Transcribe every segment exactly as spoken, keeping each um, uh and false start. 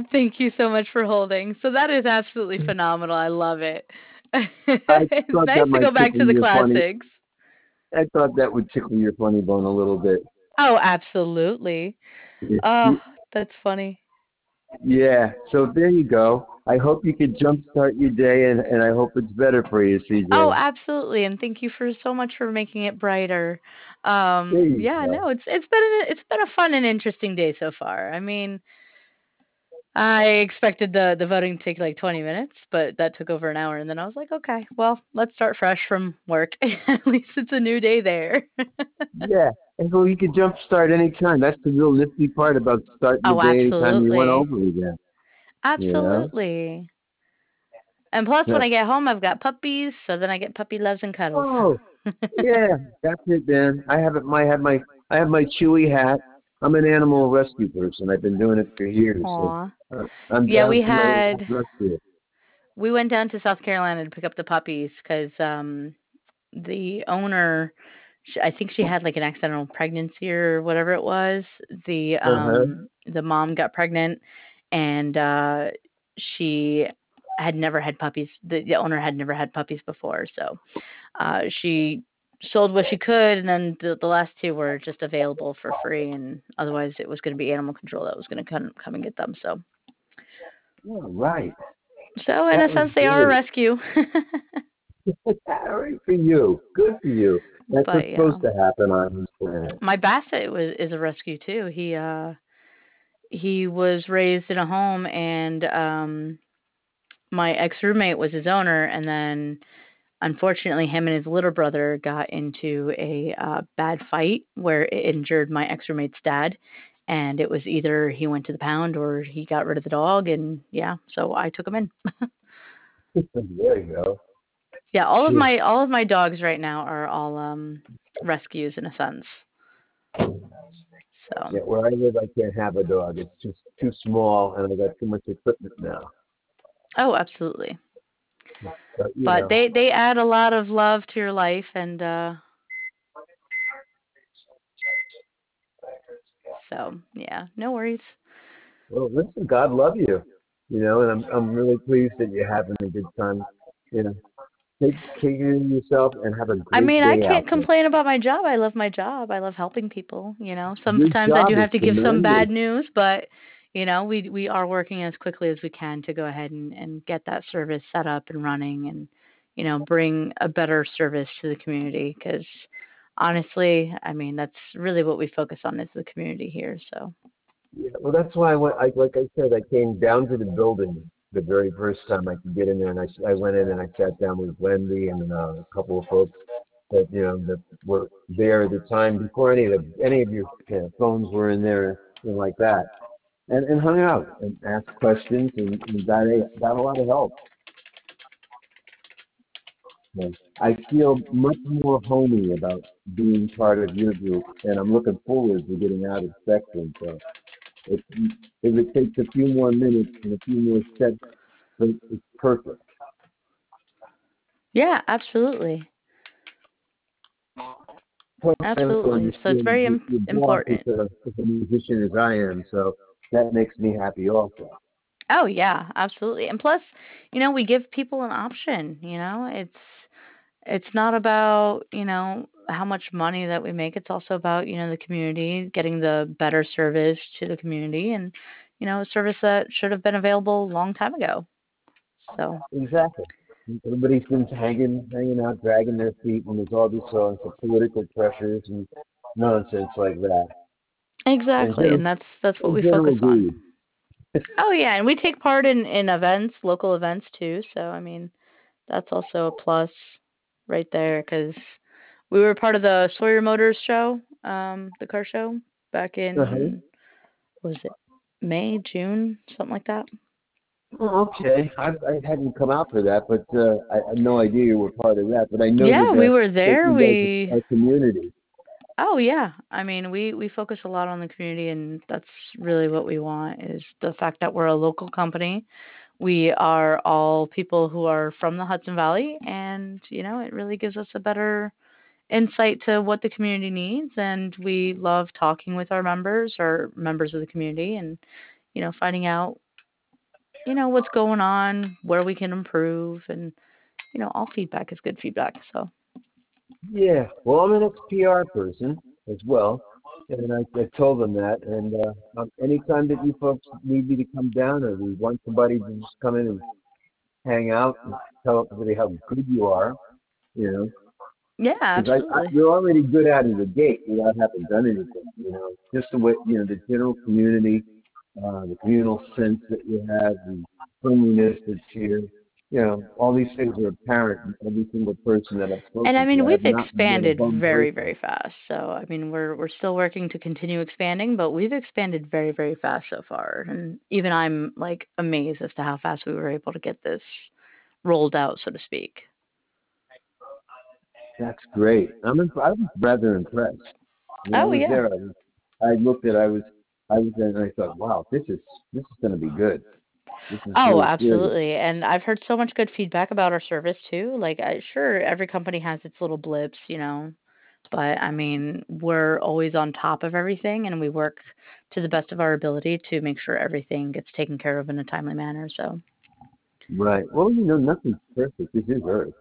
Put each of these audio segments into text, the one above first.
Thank you so much for holding. So that is absolutely phenomenal. I love it. I It's thought that nice to might go back tickle to the your funny. classics. I thought that would tickle your funny bone a little bit. Oh, absolutely. Oh, that's funny. Yeah, so there you go. I hope you could jumpstart your day, and, and I hope it's better for you, Oh, C J. absolutely, and thank you for so much for making it brighter. There Um, you yeah, go. no, it's it's been a, it's been a fun and interesting day so far. I mean, I expected the the voting to take like twenty minutes, but that took over an hour, and then I was like, okay, well, let's start fresh from work. At least it's a new day there. Yeah, and so you could jumpstart anytime. That's the real nifty part about starting the Oh, day anytime you want absolutely. over again. You know? Absolutely. And plus, when Yeah. I get home, I've got puppies, so then I get puppy loves and cuddles. Oh, yeah, that's it, man. I have it. My have my I have my Chewy hat. I'm an animal rescue person. I've been doing it for years, so Aw. uh, I'm Yeah, down we for my last had rescue. we went down to South Carolina to pick up the puppies because um the owner, sh I think she had like an accidental pregnancy or whatever it was. The Uh huh. um the mom got pregnant and uh she had never had puppies. The, the owner had never had puppies before, so uh she sold what she could, and then the, the last two were just available for free, and otherwise it was going to be animal control that was going to come come and get them. So All right. so in That a was sense they are a great. rescue. All right for you. Good for you. That's But what's yeah. supposed to happen on this planet. My basset was is a rescue too. He uh he was raised in a home, and um my ex roommate was his owner, and then unfortunately him and his little brother got into a uh bad fight where it injured my ex roommate's dad, and it was either he went to the pound or he got rid of the dog, and yeah, so I took him in. There you go. Yeah, all of Phew. my all of my dogs right now are all um rescues in a sense. So Yeah, where I live, I can't have a dog. It's just too small, and I got too much equipment now. oh, absolutely. But you But know, they they add a lot of love to your life, and uh so yeah, no worries. well, listen, God love you. You know, and I'm I'm really pleased that you're having a good time. You know, take take care of yourself and have a I great mean, I day out can't there. complain about my job. I love my job. I love helping people, you know. Your Sometimes I do job is have to give some tremendous. bad news, but you know, we we are working as quickly as we can to go ahead and and get that service set up and running, and you know, bring a better service to the community because honestly, I mean, that's really what we focus on is the community here, so. Yeah, well, that's why I went. I like I said, I came down to the building the very first time I could get in there, and I I went in and I sat down with Wendy and uh, a couple of folks that you know that were there at the time before any of the, any of your you know, phones were in there and like that, and and hung out and asked questions and, and got a got a lot of help. And I feel much more homey about being part of your group, and I'm looking forward to getting out of Spectrum. So if if it takes a few more minutes and a few more steps, then it's perfect. Yeah, absolutely. Plus, I also Absolutely. So it's understand very that im- your boss is important. a, is a musician as I am, so that makes me happy also. Oh yeah, absolutely. And plus, you know, we give people an option, you know. It's it's not about, you know, how much money that we make. It's also about, you know, the community, getting the better service to the community, and, you know, a service that should have been available a long time ago. So, Exactly. Everybody's been hanging, hanging out, dragging their feet when there's all these sorts of political pressures and nonsense like that. And exactly, general, and that's that's what and we focus general on. greed. Oh yeah, and we take part in in events, local events too. So, I mean, that's also a plus right there cuz we were part of the Sawyer Motors show, um, the car show back Uh-huh. in, what was it, May, June, something like that. Oh, okay. I, I hadn't come out for that, but uh, I had no idea you were part of that. But I know that Yeah, we uh, were that there. you guys We are a community. Oh yeah. I mean, we we focus a lot on the community, and that's really what we want is the fact that we're a local company. We are all people who are from the Hudson Valley, and you know, it really gives us a better insight to what the community needs, and we love talking with our members or members of the community, and you know, finding out you know, what's going on, where we can improve, and you know, all feedback is good feedback. So. Yeah. Well, I'm an ex P R person as well, and I, I told them that. And uh, um, anytime that you folks need me to come down, or we want somebody to just come in and hang out and tell everybody how good you are, you know, Yeah, because I, I absolutely. you're already good out of the gate without having done anything. You know, just the way you know the general community, uh, the communal sense that you have, the cleanliness that's here. You know, all these things are apparent in every single person that I've And I spoken mean, to. I we've have not met a expanded bum very, person. very fast. So, I mean, we're we're still working to continue expanding, but we've expanded very, very fast so far. And even I'm like amazed as to how fast we were able to get this rolled out, so to speak. That's great. I'm imp- I was rather impressed. When I Oh was yeah. there, I, was, I looked at I was I was there and I thought, wow, this is this is going to be good. This is Oh, really serious. absolutely. And I've heard so much good feedback about our service too. Like, I, sure, every company has its little blips, you know, but I mean, we're always on top of everything and we work to the best of our ability to make sure everything gets taken care of in a timely manner. So, Right. Well, you know, nothing's perfect. This is Earth.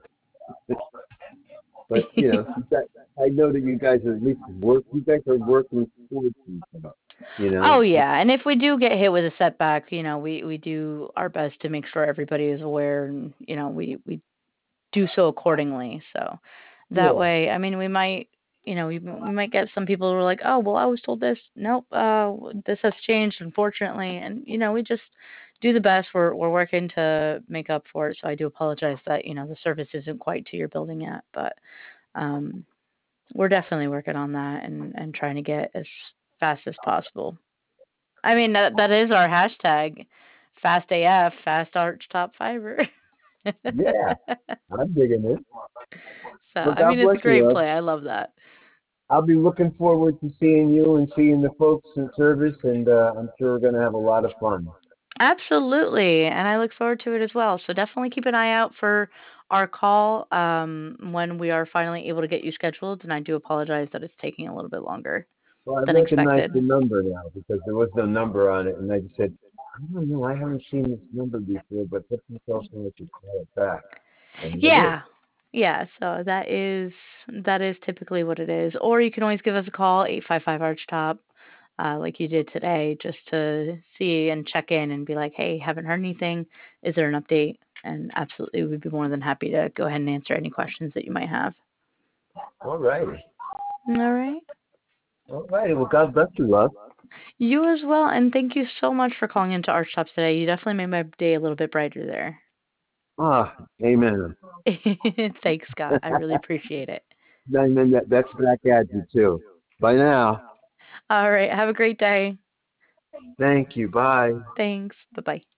But you know, you got, I know that you guys are at least work. You guys are working towards each other. You oh know. yeah, and if we do get hit with a setback, you know, we we do our best to make sure everybody is aware, and you know, we we do so accordingly. So that Yeah. way, I mean, we might, you know, we we might get some people who are like, oh, well, I was told this. Nope, uh, this has changed, unfortunately, and you know, we just do the best. We're we're working to make up for it. So I do apologize that you know the service isn't quite to your building yet, but um, we're definitely working on that and and trying to get as fast as possible. I mean, that that is our hashtag, fast A F, fast arch top fiber. Yeah. I'm digging it. So, Well, I God mean, it's a bless you, great love. play. I love that. I'll be looking forward to seeing you and seeing the folks in service, and uh, I'm sure we're going to have a lot of fun. Absolutely, and I look forward to it as well. So definitely keep an eye out for our call um, when we are finally able to get you scheduled. And I do apologize that it's taking a little bit longer Well, I than recognize expected. the number now because there was no number on it, and I just said, I don't know, I haven't seen this number before, but let me tell someone to call it back, and I did. Yeah, yeah. So that is that is typically what it is. Or you can always give us a call eight five five Arch Top, uh, like you did today, just to see and check in and be like, hey, haven't heard anything. Is there an update? And absolutely, we'd be more than happy to go ahead and answer any questions that you might have. All righty. All right. All righty. Well, God bless you, love. You as well, and thank you so much for calling into Arch Tops today. You definitely made my day a little bit brighter there. Ah, amen. Thanks, Scott. I really appreciate it. Then, then that, that's back at you, too. Bye now. All right. Have a great day. Thank you. Bye. Thanks. Bye bye.